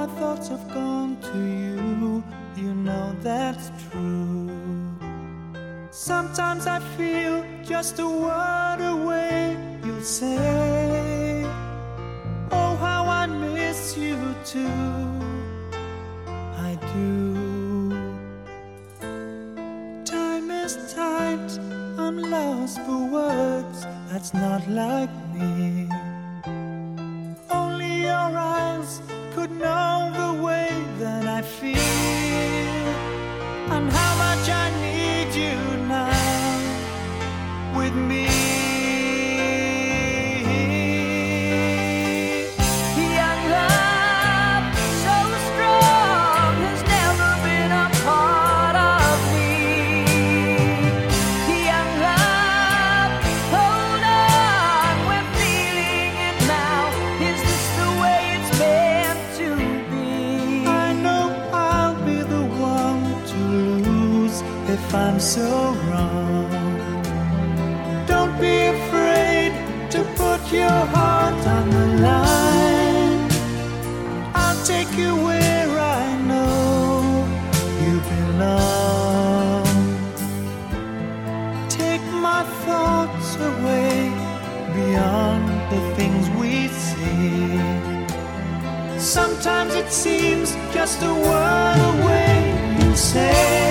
my thoughts have gone to you, you know that's true. Sometimes I feel just a word away, you'll say, oh how I miss you too. I do. Time is tight, I'm lost for words, that's not like me. Only your eyes could know the way that I feel, and how much I need you now with me. Young love, so strong, has never been a part of me. Young love, hold on, we're feeling it now. Is this the way it's meant to be? I know I'll be the one to lose if I'm so wrong. Don't be afraid to put your heart on the line. I'll take you where I know you belong. Take my thoughts away beyond the things we see. Sometimes it seems just a word away, you say.